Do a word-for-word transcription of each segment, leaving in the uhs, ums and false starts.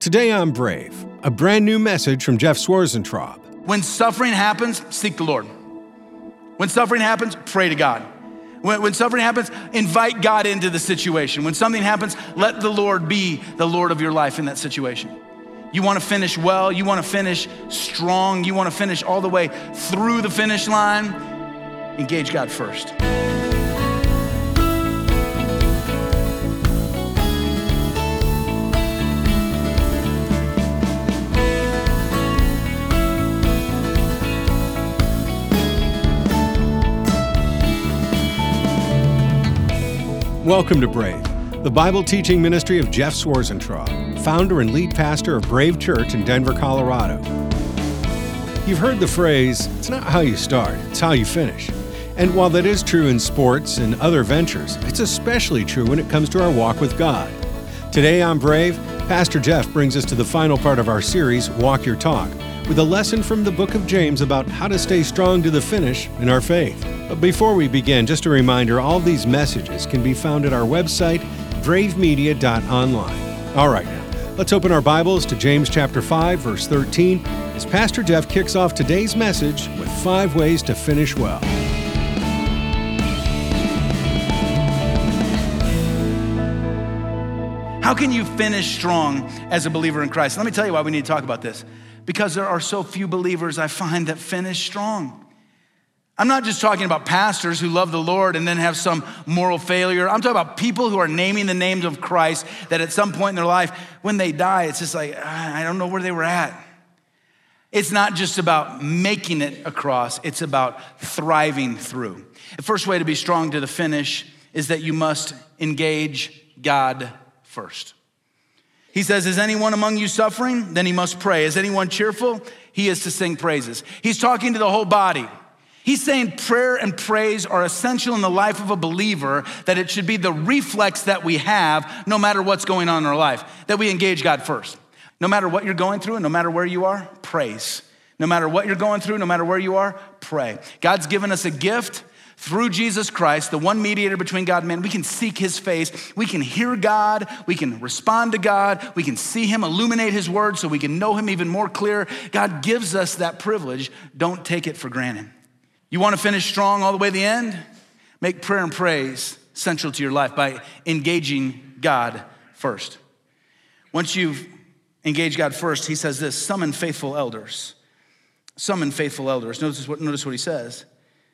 Today on Brave, a brand new message from Jeff Swarzentraub. When suffering happens, seek the Lord. When suffering happens, pray to God. When, when suffering happens, invite God into the situation. When something happens, let the Lord be the Lord of your life in that situation. You want to finish well, you want to finish strong, you want to finish all the way through the finish line, engage God first. Welcome to Brave, the Bible teaching ministry of Jeff Swarzentraub, founder and lead pastor of Brave Church in Denver, Colorado. You've heard the phrase, it's not how you start, it's how you finish. And while that is true in sports and other ventures, it's especially true when it comes to our walk with God. Today on Brave, Pastor Jeff brings us to the final part of our series, Walk Your Talk, with a lesson from the book of James about how to stay strong to the finish in our faith. But before we begin, just a reminder, all these messages can be found at our website, brave media dot online. All right, now, let's open our Bibles to James chapter five, verse thirteen, as Pastor Jeff kicks off today's message with five ways to finish well. How can you finish strong as a believer in Christ? Let me tell you why we need to talk about this. Because there are so few believers I find that finish strong. I'm not just talking about pastors who love the Lord and then have some moral failure. I'm talking about people who are naming the names of Christ that at some point in their life, when they die, it's just like, I don't know where they were at. It's not just about making it across, it's about thriving through. The first way to be strong to the finish is that you must engage God first. He says, is anyone among you suffering? Then he must pray. Is anyone cheerful? He is to sing praises. He's talking to the whole body. He's saying prayer and praise are essential in the life of a believer, that it should be the reflex that we have no matter what's going on in our life, that we engage God first. No matter what you're going through and no matter where you are, praise. No matter what you're going through, no matter where you are, pray. God's given us a gift. Through Jesus Christ, the one mediator between God and man, we can seek his face. We can hear God. We can respond to God. We can see him, illuminate his word so we can know him even more clear. God gives us that privilege. Don't take it for granted. You want to finish strong all the way to the end? Make prayer and praise central to your life by engaging God first. Once you've engaged God first, he says this, summon faithful elders. Summon faithful elders. Notice what, notice what he says.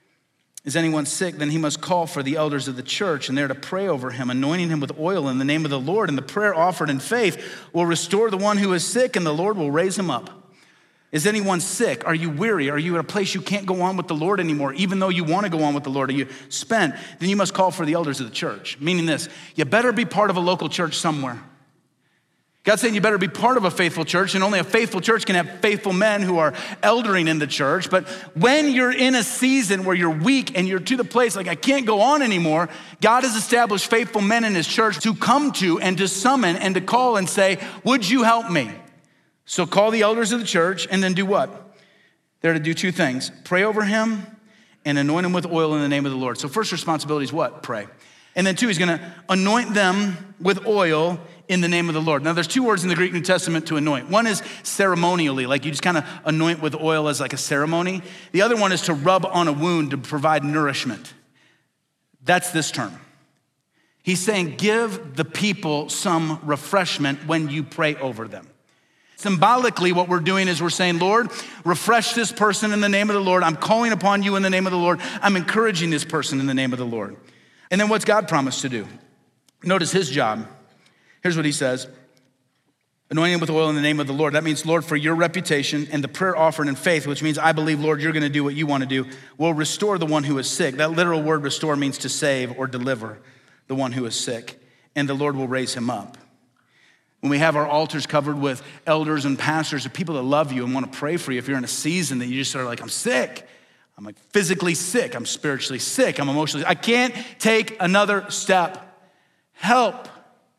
Is anyone sick? Then he must call for the elders of the church, and they're to pray over him, anointing him with oil in the name of the Lord. And the prayer offered in faith will restore the one who is sick, and the Lord will raise him up. Is anyone sick? Are you weary? Are you at a place you can't go on with the Lord anymore, even though you want to go on with the Lord? Are you spent? Then you must call for the elders of the church, meaning this, you better be part of a local church somewhere. God's saying you better be part of a faithful church, and only a faithful church can have faithful men who are eldering in the church. But when you're in a season where you're weak and you're to the place like I can't go on anymore, God has established faithful men in his church to come to and to summon and to call and say, would you help me? So call the elders of the church and then do what? They're to do two things, pray over him and anoint him with oil in the name of the Lord. So first responsibility is what? Pray. And then two, he's gonna anoint them with oil in the name of the Lord. Now there's two words in the Greek New Testament to anoint. One is ceremonially, like you just kind of anoint with oil as like a ceremony. The other one is to rub on a wound to provide nourishment. That's this term. He's saying give the people some refreshment when you pray over them. Symbolically, what we're doing is we're saying, Lord, refresh this person in the name of the Lord. I'm calling upon you in the name of the Lord. I'm encouraging this person in the name of the Lord. And then what's God promised to do? Notice his job. Here's what he says, anointing with oil in the name of the Lord. That means, Lord, for your reputation and the prayer offered in faith, which means I believe, Lord, you're gonna do what you wanna do, will restore the one who is sick. That literal word restore means to save or deliver the one who is sick, and the Lord will raise him up. When we have our altars covered with elders and pastors and people that love you and wanna pray for you, if you're in a season that you just are like, I'm sick, I'm like physically sick, I'm spiritually sick, I'm emotionally, I can't take another step, help.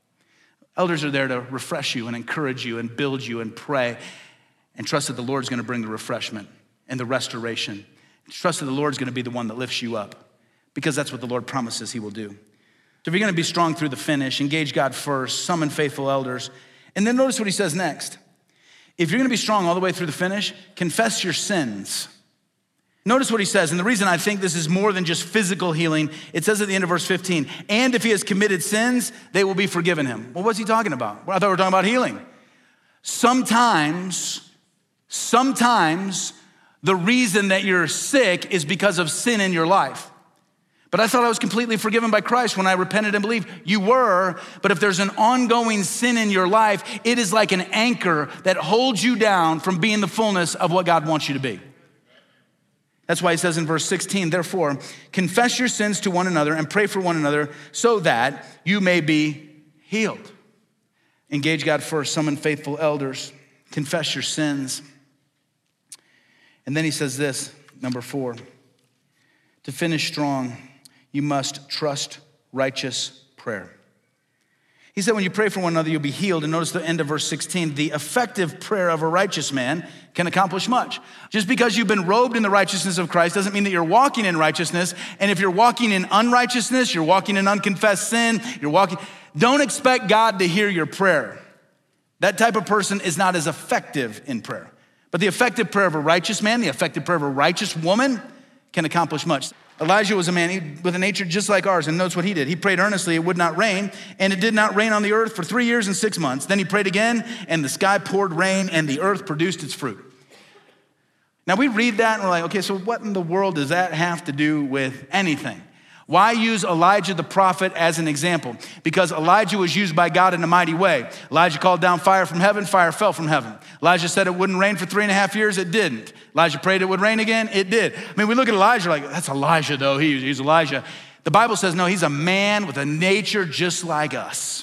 Elders are there to refresh you and encourage you and build you and pray and trust that the Lord's gonna bring the refreshment and the restoration. Trust that the Lord's gonna be the one that lifts you up because that's what the Lord promises he will do. So if you're gonna be strong through the finish, engage God first, summon faithful elders, And then notice what he says next. If you're gonna be strong all the way through the finish, confess your sins. Notice what he says, and the reason I think this is more than just physical healing, it says at the end of verse fifteen, and if he has committed sins, they will be forgiven him. Well, what's he talking about? Well, I thought we were talking about healing. Sometimes, sometimes the reason that you're sick is because of sin in your life. But I thought I was completely forgiven by Christ when I repented and believed. You were, but if there's an ongoing sin in your life, it is like an anchor that holds you down from being the fullness of what God wants you to be. That's why he says in verse sixteen, therefore, confess your sins to one another and pray for one another so that you may be healed. Engage God first, summon faithful elders, confess your sins. And then he says this, number four, to finish strong, you must trust righteous prayer. He said when you pray for one another, you'll be healed. And notice the end of verse sixteen, the effective prayer of a righteous man can accomplish much. Just because you've been robed in the righteousness of Christ doesn't mean that you're walking in righteousness. And if you're walking in unrighteousness, you're walking in unconfessed sin, you're walking, don't expect God to hear your prayer. That type of person is not as effective in prayer. But the effective prayer of a righteous man, the effective prayer of a righteous woman can accomplish much. Elijah was a man with a nature just like ours, and notice what he did. He prayed earnestly, it would not rain, and it did not rain on the earth for three years and six months. Then he prayed again, and the sky poured rain, and the earth produced its fruit. Now we read that, and we're like, okay, so what in the world does that have to do with anything? Why use Elijah the prophet as an example? Because Elijah was used by God in a mighty way. Elijah called down fire from heaven, fire fell from heaven. Elijah said it wouldn't rain for three and a half years, it didn't. Elijah prayed it would rain again, it did. I mean, we look at Elijah like, that's Elijah though, he, he's Elijah. The Bible says, no, he's a man with a nature just like us.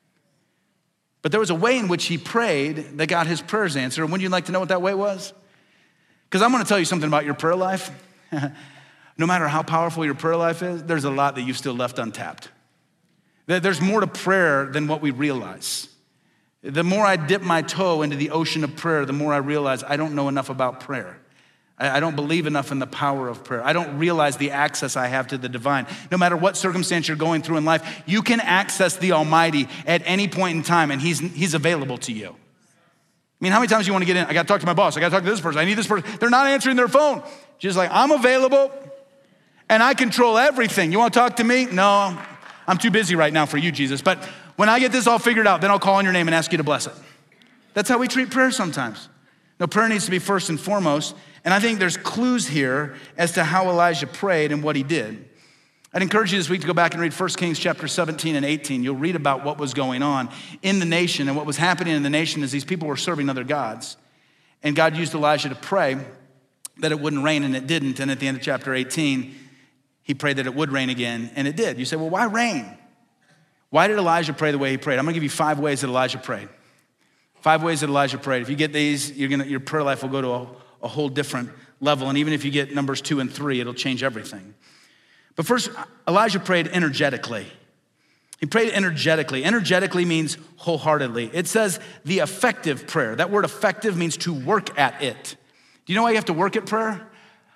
But there was a way in which he prayed that got his prayers answered. And wouldn't you like to know what that way was? Because I'm gonna tell you something about your prayer life. No matter how powerful your prayer life is, there's a lot that you've still left untapped. There's more to prayer than what we realize. The more I dip my toe into the ocean of prayer, the more I realize I don't know enough about prayer. I don't believe enough in the power of prayer. I don't realize the access I have to the divine. No matter what circumstance you're going through in life, you can access the Almighty at any point in time, and he's, he's available to you. I mean, how many times do you want to get in? I got to talk to my boss. I got to talk to this person. I need this person. They're not answering their phone. Just like, I'm available. And I control everything. You want to talk to me? No, I'm too busy right now for you, Jesus. But when I get this all figured out, then I'll call on your name and ask you to bless it. That's how we treat prayer sometimes. No, prayer needs to be first and foremost. And I think there's clues here as to how Elijah prayed and what he did. I'd encourage you this week to go back and read First Kings chapter seventeen and eighteen. You'll read about what was going on in the nation, and what was happening in the nation is these people were serving other gods. And God used Elijah to pray that it wouldn't rain, and it didn't. And at the end of chapter eighteen, he prayed that it would rain again, and it did. You say, well, why rain? Why did Elijah pray the way he prayed? I'm gonna give you five ways that Elijah prayed. Five ways that Elijah prayed. If you get these, you're gonna, your prayer life will go to a, a whole different level. And even if you get numbers two and three, it'll change everything. But first, Elijah prayed energetically. He prayed energetically. Energetically means wholeheartedly. It says the effective prayer. That word effective means to work at it. Do you know why you have to work at prayer?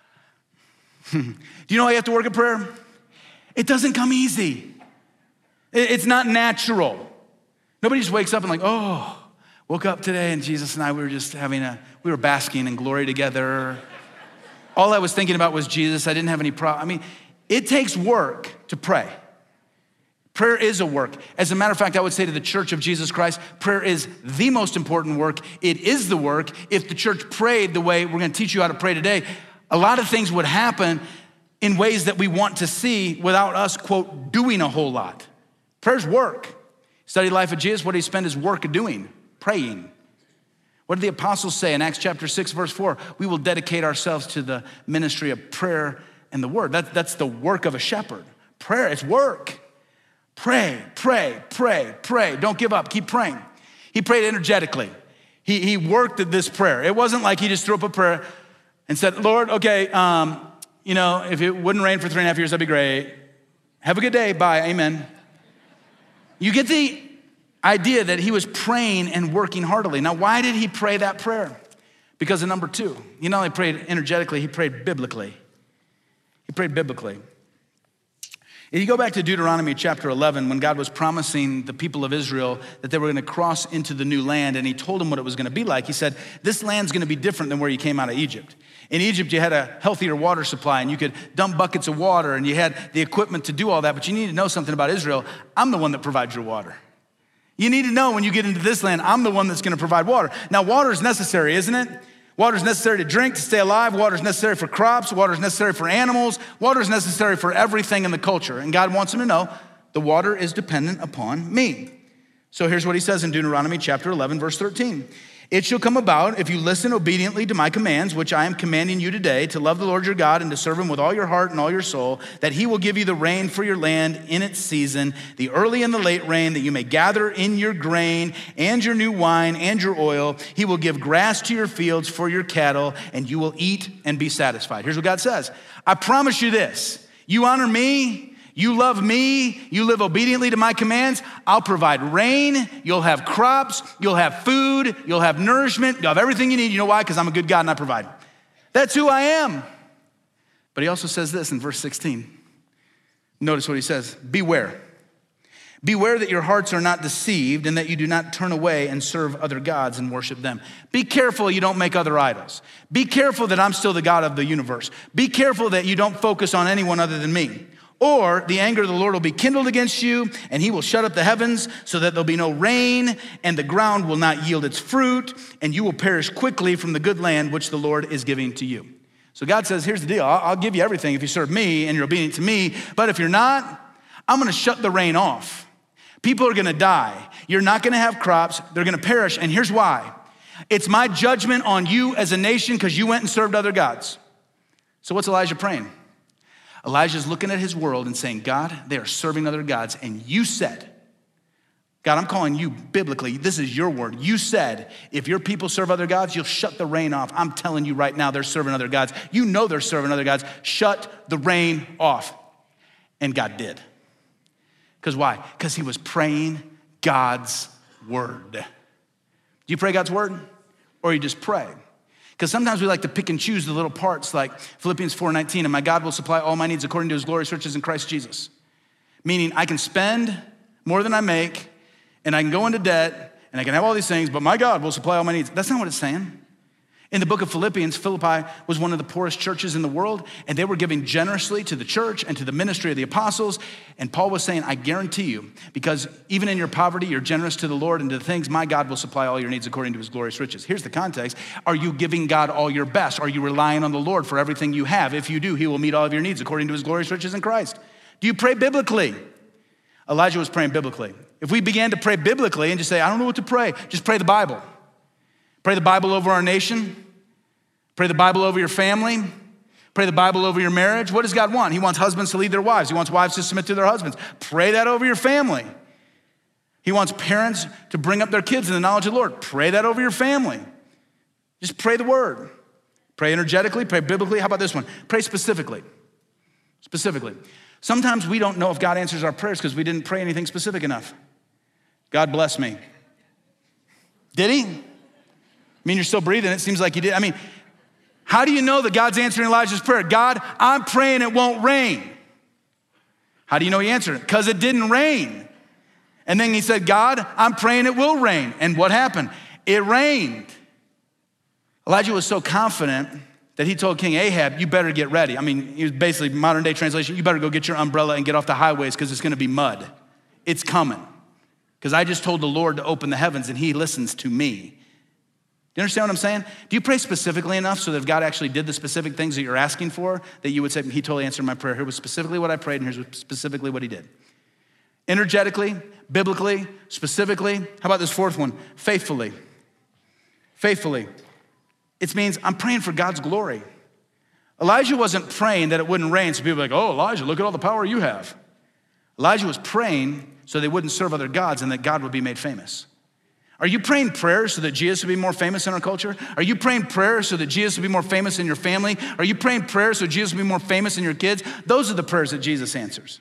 Do you know why you have to work at prayer? It doesn't come easy. It's not natural. Nobody just wakes up and like, oh, woke up today and Jesus and I, we were just having a, we were basking in glory together. All I was thinking about was Jesus. I didn't have any problem. I mean, it takes work to pray. Prayer is a work. As a matter of fact, I would say to the Church of Jesus Christ, prayer is the most important work. It is the work. If the church prayed the way we're gonna teach you how to pray today, a lot of things would happen in ways that we want to see without us, quote, doing a whole lot. Prayer's work. Study the life of Jesus. What did he spend his work doing? Praying. What did the apostles say in Acts chapter six, verse four? We will dedicate ourselves to the ministry of prayer and the word. That, that's the work of a shepherd. Prayer, it's work. Pray, pray, pray, pray. Don't give up, keep praying. He prayed energetically. He, he worked at this prayer. It wasn't like he just threw up a prayer and said, Lord, okay, um, you know, if it wouldn't rain for three and a half years, that'd be great. Have a good day, bye, amen. You get the idea that he was praying and working heartily. Now, why did he pray that prayer? Because of number two. He not only prayed energetically, he prayed biblically. He prayed biblically. If you go back to Deuteronomy chapter eleven, when God was promising the people of Israel that they were gonna cross into the new land, and he told them what it was gonna be like, he said, this land's gonna be different than where you came out of Egypt. In Egypt, you had a healthier water supply, and you could dump buckets of water, and you had the equipment to do all that, but you need to know something about Israel. I'm the one that provides your water. You need to know when you get into this land, I'm the one that's gonna provide water. Now, water is necessary, isn't it? Water is necessary to drink, to stay alive. Water is necessary for crops. Water is necessary for animals. Water is necessary for everything in the culture. And God wants them to know the water is dependent upon me. So here's what he says in Deuteronomy chapter eleven, verse thirteen. It shall come about, if you listen obediently to my commands, which I am commanding you today, to love the Lord your God and to serve him with all your heart and all your soul, that he will give you the rain for your land in its season, the early and the late rain, that you may gather in your grain and your new wine and your oil. He will give grass to your fields for your cattle, and you will eat and be satisfied. Here's what God says. I promise you this. You honor me, you love me, you live obediently to my commands, I'll provide rain, you'll have crops, you'll have food, you'll have nourishment, you'll have everything you need. You know why? Because I'm a good God and I provide. That's who I am. But he also says this in verse sixteen. Notice what he says, beware. Beware that your hearts are not deceived and that you do not turn away and serve other gods and worship them. Be careful you don't make other idols. Be careful that I'm still the God of the universe. Be careful that you don't focus on anyone other than me. Or the anger of the Lord will be kindled against you, and he will shut up the heavens so that there'll be no rain, and the ground will not yield its fruit, and you will perish quickly from the good land which the Lord is giving to you. So God says, here's the deal. I'll, I'll give you everything if you serve me and you're obedient to me, but if you're not, I'm gonna shut the rain off. People are gonna die. You're not gonna have crops. They're gonna perish, and here's why. It's my judgment on you as a nation because you went and served other gods. So what's Elijah praying? Elijah's looking at his world and saying, God, they are serving other gods. And you said, God, I'm calling you biblically. This is your word. You said, if your people serve other gods, you'll shut the rain off. I'm telling you right now, they're serving other gods. You know they're serving other gods. Shut the rain off. And God did. Because why? Because he was praying God's word. Do you pray God's word? Or you just pray? Because sometimes we like to pick and choose the little parts like Philippians four nineteen, and my God will supply all my needs according to his glorious riches in Christ Jesus. Meaning I can spend more than I make, and I can go into debt, and I can have all these things, but my God will supply all my needs. That's not what it's saying. In the book of Philippians, Philippi was one of the poorest churches in the world, and they were giving generously to the church and to the ministry of the apostles. And Paul was saying, I guarantee you, because even in your poverty, you're generous to the Lord and to the things, my God will supply all your needs according to his glorious riches. Here's the context. Are you giving God all your best? Are you relying on the Lord for everything you have? If you do, he will meet all of your needs according to his glorious riches in Christ. Do you pray biblically? Elijah was praying biblically. If we began to pray biblically and just say, I don't know what to pray, just pray the Bible. Pray the Bible over our nation. Pray the Bible over your family. Pray the Bible over your marriage. What does God want? He wants husbands to lead their wives. He wants wives to submit to their husbands. Pray that over your family. He wants parents to bring up their kids in the knowledge of the Lord. Pray that over your family. Just pray the word. Pray energetically, pray biblically. How about this one? Pray specifically. Specifically. Sometimes we don't know if God answers our prayers because we didn't pray anything specific enough. God bless me. Did he? I mean, you're still breathing. It seems like you did. I mean, how do you know that God's answering Elijah's prayer? God, I'm praying it won't rain. How do you know he answered it? Because it didn't rain. And then he said, God, I'm praying it will rain. And what happened? It rained. Elijah was so confident that he told King Ahab, you better get ready. I mean, he was basically modern day translation, you better go get your umbrella and get off the highways because it's gonna be mud. It's coming. Because I just told the Lord to open the heavens and he listens to me. Do you understand what I'm saying? Do you pray specifically enough so that if God actually did the specific things that you're asking for, that you would say, he totally answered my prayer. Here was specifically what I prayed, and here's specifically what he did. Energetically, biblically, specifically. How about this fourth one? Faithfully. Faithfully. It means I'm praying for God's glory. Elijah wasn't praying that it wouldn't rain, so people were like, oh, Elijah, look at all the power you have. Elijah was praying so they wouldn't serve other gods and that God would be made famous. Are you praying prayers so that Jesus would be more famous in our culture? Are you praying prayers so that Jesus would be more famous in your family? Are you praying prayers so Jesus would be more famous in your kids? Those are the prayers that Jesus answers.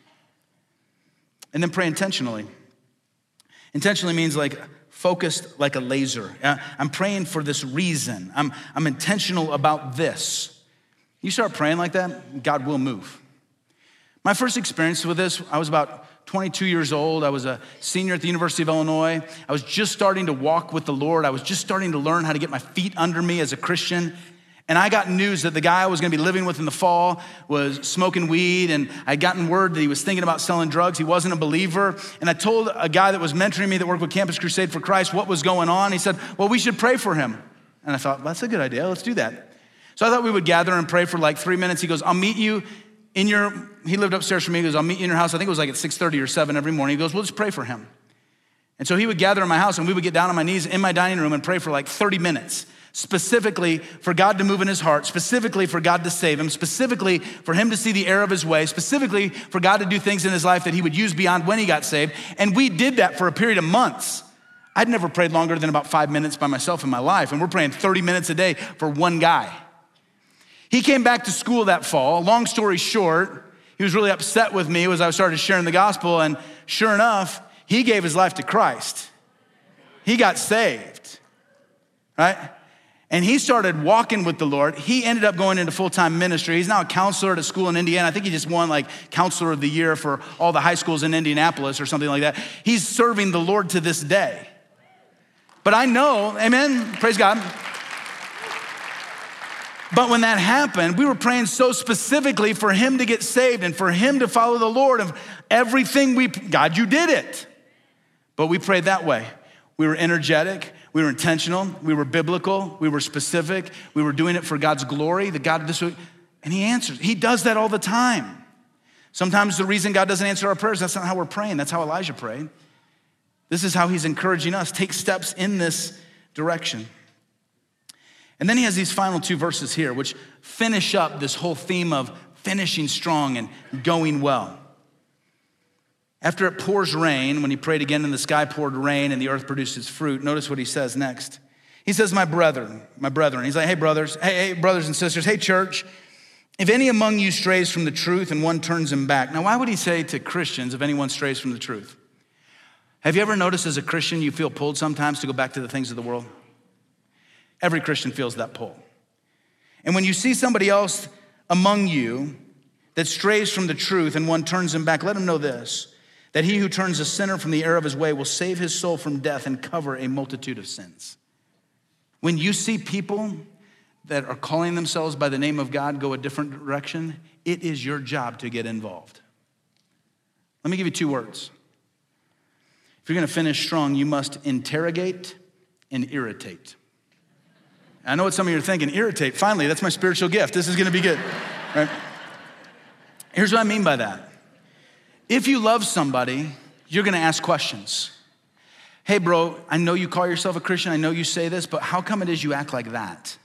And then pray intentionally. Intentionally means like focused like a laser. I'm praying for this reason. I'm, I'm intentional about this. You start praying like that, God will move. My first experience with this, I was about twenty-two years old. I was a senior at the University of Illinois. I was just starting to walk with the Lord. I was just starting to learn how to get my feet under me as a Christian. And I got news that the guy I was gonna be living with in the fall was smoking weed, and I'd gotten word that he was thinking about selling drugs. He wasn't a believer. And I told a guy that was mentoring me that worked with Campus Crusade for Christ what was going on. He said, well, we should pray for him. And I thought, well, that's a good idea, let's do that. So I thought we would gather and pray for like three minutes. He goes, I'll meet you in your, he lived upstairs from me. He goes, I'll meet you in your house. I think it was like at six thirty or seven every morning. He goes, we'll just pray for him. And so he would gather in my house and we would get down on my knees in my dining room and pray for like thirty minutes. Specifically for God to move in his heart, specifically for God to save him, specifically for him to see the error of his way, specifically for God to do things in his life that he would use beyond when he got saved. And we did that for a period of months. I'd never prayed longer than about five minutes by myself in my life, and we're praying thirty minutes a day for one guy. He came back to school that fall. Long story short, he was really upset with me as I started sharing the gospel, and sure enough, he gave his life to Christ. He got saved, right? And he started walking with the Lord. He ended up going into full-time ministry. He's now a counselor at a school in Indiana. I think he just won like counselor of the year for all the high schools in Indianapolis or something like that. He's serving the Lord to this day. But I know, amen, praise God. But when that happened, we were praying so specifically for him to get saved and for him to follow the Lord of everything we, God, you did it. But we prayed that way. We were energetic. We were intentional, we were biblical, we were specific, we were doing it for God's glory, the God of this, and he answers. He does that all the time. Sometimes the reason God doesn't answer our prayers, that's not how we're praying. That's how Elijah prayed. This is how he's encouraging us. Take steps in this direction. And then he has these final two verses here, which finish up this whole theme of finishing strong and going well. After it pours rain, when he prayed again and the sky poured rain and the earth produced its fruit, notice what he says next. He says, my brethren, my brethren. He's like, hey, brothers, hey, hey, brothers and sisters, hey, church, if any among you strays from the truth and one turns him back. Now, why would he say to Christians if anyone strays from the truth? Have you ever noticed as a Christian you feel pulled sometimes to go back to the things of the world? Every Christian feels that pull. And when you see somebody else among you that strays from the truth and one turns him back, let him know this, that he who turns a sinner from the error of his way will save his soul from death and cover a multitude of sins. When you see people that are calling themselves by the name of God go a different direction, it is your job to get involved. Let me give you two words. If you're gonna finish strong, you must interrogate and irritate. I know what some of you are thinking, irritate, finally, that's my spiritual gift. This is gonna be good, right? Here's what I mean by that. If you love somebody, you're gonna ask questions. Hey bro, I know you call yourself a Christian, I know you say this, but how come it is you act like that?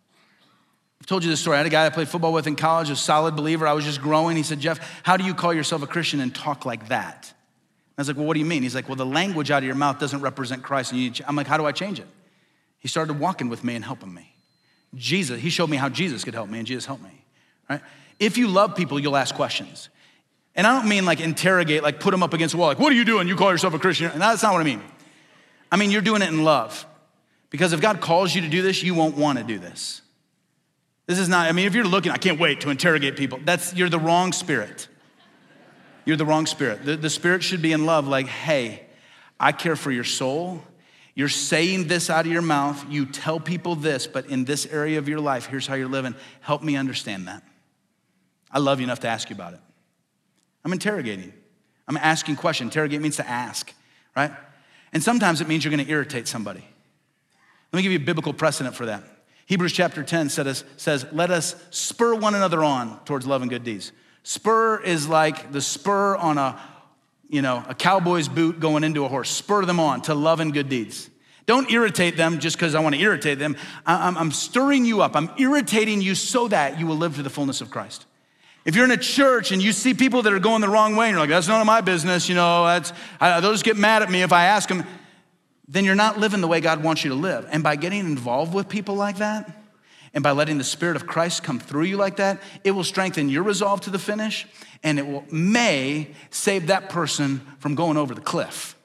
I've told you this story. I had a guy I played football with in college, a solid believer. I was just growing. He said, Jeff, how do you call yourself a Christian and talk like that? I was like, well, what do you mean? He's like, well, the language out of your mouth doesn't represent Christ. And you need to I'm like, how do I change it? He started walking with me and helping me. Jesus, he showed me how Jesus could help me, and Jesus helped me, right? If you love people, you'll ask questions. And I don't mean like interrogate, like put them up against the wall, like, what are you doing? You call yourself a Christian? And that's not what I mean. I mean, you're doing it in love. Because if God calls you to do this, you won't want to do this. This is not, I mean, if you're looking, I can't wait to interrogate people, that's, you're the wrong spirit. You're the wrong spirit. The, the spirit should be in love, like, hey, I care for your soul. You're saying this out of your mouth. You tell people this, but in this area of your life, here's how you're living. Help me understand that. I love you enough to ask you about it. I'm interrogating. I'm asking questions. Interrogate means to ask, right? And sometimes it means you're gonna irritate somebody. Let me give you a biblical precedent for that. Hebrews chapter ten says, says, let us spur one another on towards love and good deeds. Spur is like the spur on a, you know, a cowboy's boot going into a horse. Spur them on to love and good deeds. Don't irritate them just because I want to irritate them. I'm, I'm stirring you up. I'm irritating you so that you will live to the fullness of Christ. If you're in a church and you see people that are going the wrong way and you're like, that's none of my business, you know, that's, I, they'll just get mad at me if I ask them, then you're not living the way God wants you to live. And by getting involved with people like that, and by letting the Spirit of Christ come through you like that, it will strengthen your resolve to the finish, and it will may save that person from going over the cliff.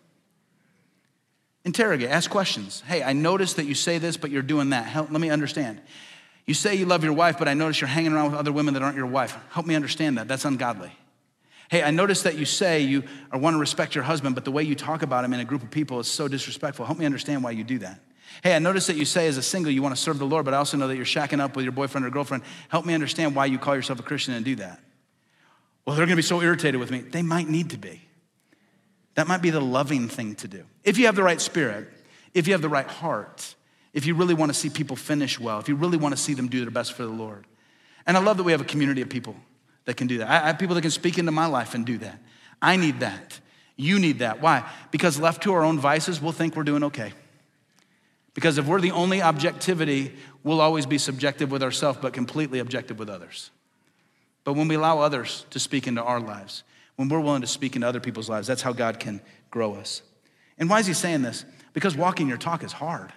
Interrogate, ask questions. Hey, I noticed that you say this, but you're doing that. Help, let me understand. You say you love your wife, but I notice you're hanging around with other women that aren't your wife. Help me understand that. That's ungodly. Hey, I noticed that you say you want to respect your husband, but the way you talk about him in a group of people is so disrespectful. Help me understand why you do that. Hey, I noticed that you say as a single you want to serve the Lord, but I also know that you're shacking up with your boyfriend or girlfriend. Help me understand why you call yourself a Christian and do that. Well, they're going to be so irritated with me. They might need to be. That might be the loving thing to do. If you have the right spirit, if you have the right heart, if you really want to see people finish well, if you really want to see them do their best for the Lord. And I love that we have a community of people that can do that. I have people that can speak into my life and do that. I need that. You need that. Why? Because left to our own vices, we'll think we're doing okay. Because if we're the only objectivity, we'll always be subjective with ourselves, but completely objective with others. But when we allow others to speak into our lives, when we're willing to speak into other people's lives, that's how God can grow us. And why is he saying this? Because walking your talk is hard.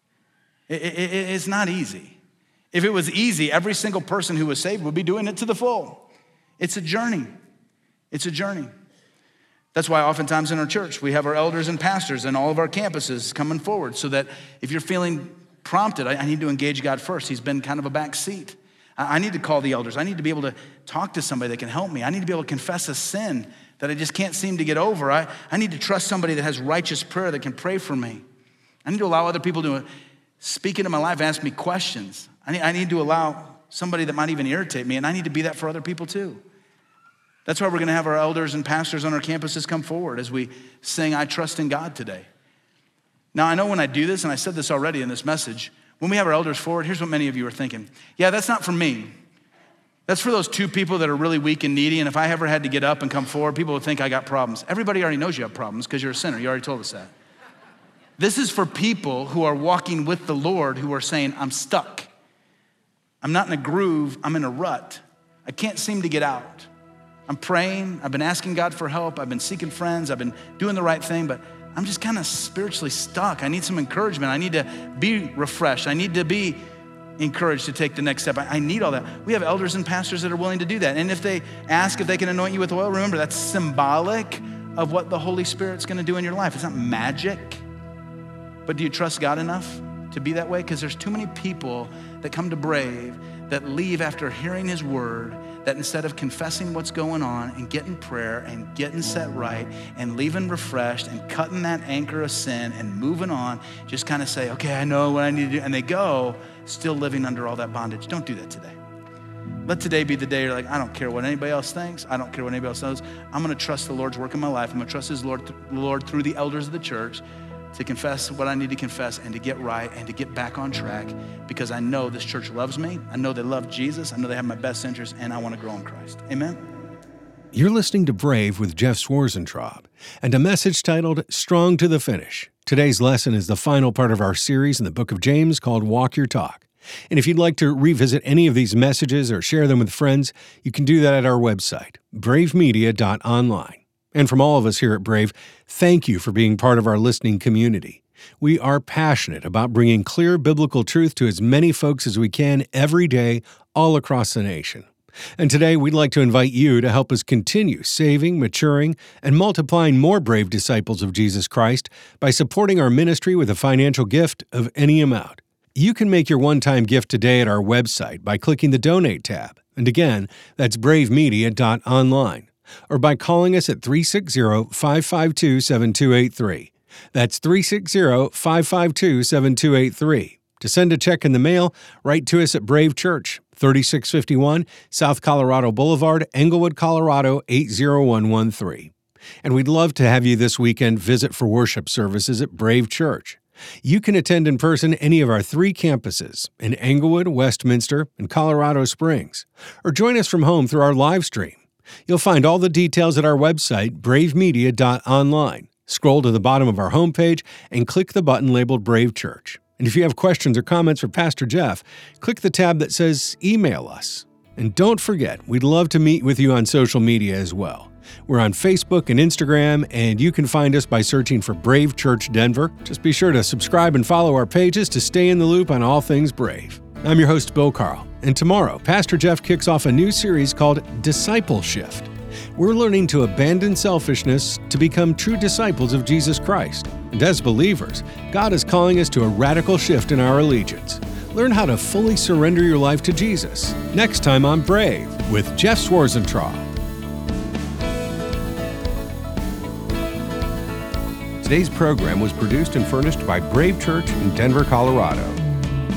It, it, it's not easy. If it was easy, every single person who was saved would be doing it to the full. It's a journey. It's a journey. That's why oftentimes in our church, we have our elders and pastors and all of our campuses coming forward so that if you're feeling prompted, I, I need to engage God first. He's been kind of a back seat. I, I need to call the elders. I need to be able to talk to somebody that can help me. I need to be able to confess a sin that I just can't seem to get over. I, I need to trust somebody that has righteous prayer that can pray for me. I need to allow other people to speak into my life, ask me questions. I need, I need to allow somebody that might even irritate me, and I need to be that for other people too. That's why we're gonna have our elders and pastors on our campuses come forward as we sing, I Trust in God today. Now, I know when I do this, and I said this already in this message, when we have our elders forward, here's what many of you are thinking. Yeah, that's not for me. That's for those two people that are really weak and needy, and if I ever had to get up and come forward, people would think I got problems. Everybody already knows you have problems because you're a sinner. You already told us that. This is for people who are walking with the Lord who are saying, I'm stuck. I'm not in a groove, I'm in a rut. I can't seem to get out. I'm praying, I've been asking God for help, I've been seeking friends, I've been doing the right thing, but I'm just kind of spiritually stuck. I need some encouragement. I need to be refreshed. I need to be encouraged to take the next step. I, I need all that. We have elders and pastors that are willing to do that. And if they ask if they can anoint you with oil, remember that's symbolic of what the Holy Spirit's gonna do in your life. It's not magic, but do you trust God enough to be that way? Because there's too many people that come to Brave that leave after hearing his word, that instead of confessing what's going on and getting prayer and getting set right and leaving refreshed and cutting that anchor of sin and moving on, just kind of say, okay, I know what I need to do. And they go still living under all that bondage. Don't do that today. Let today be the day you're like, I don't care what anybody else thinks. I don't care what anybody else knows. I'm gonna trust the Lord's work in my life. I'm gonna trust his Lord, Lord through the elders of the church to confess what I need to confess and to get right and to get back on track because I know this church loves me. I know they love Jesus. I know they have my best interest and I want to grow in Christ. Amen. You're listening to Brave with Jeff Swarzentraub and a message titled Strong to the Finish. Today's lesson is the final part of our series in the book of James called Walk Your Talk. And if you'd like to revisit any of these messages or share them with friends, you can do that at our website, brave media dot online. And from all of us here at Brave, thank you for being part of our listening community. We are passionate about bringing clear biblical truth to as many folks as we can every day, all across the nation. And today, we'd like to invite you to help us continue saving, maturing, and multiplying more brave disciples of Jesus Christ by supporting our ministry with a financial gift of any amount. You can make your one-time gift today at our website by clicking the Donate tab. And again, that's brave media dot online. Or by calling us at three six zero, five five two, seven two eight three. That's three six zero, five five two, seven two eight three. To send a check in the mail, write to us at Brave Church, thirty-six fifty-one South Colorado Boulevard, Englewood, Colorado, eight zero one one three. And we'd love to have you this weekend visit for worship services at Brave Church. You can attend in person any of our three campuses in Englewood, Westminster, and Colorado Springs, or join us from home through our live stream. You'll find all the details at our website, brave media dot online. Scroll to the bottom of our homepage and click the button labeled Brave Church. And if you have questions or comments for Pastor Jeff, click the tab that says Email Us. And don't forget, we'd love to meet with you on social media as well. We're on Facebook and Instagram, and you can find us by searching for Brave Church Denver. Just be sure to subscribe and follow our pages to stay in the loop on all things Brave. I'm your host, Bill Carl, and tomorrow, Pastor Jeff kicks off a new series called Disciple Shift. We're learning to abandon selfishness to become true disciples of Jesus Christ. And as believers, God is calling us to a radical shift in our allegiance. Learn how to fully surrender your life to Jesus. Next time on Brave with Jeff Swarzentraub. Today's program was produced and furnished by Brave Church in Denver, Colorado.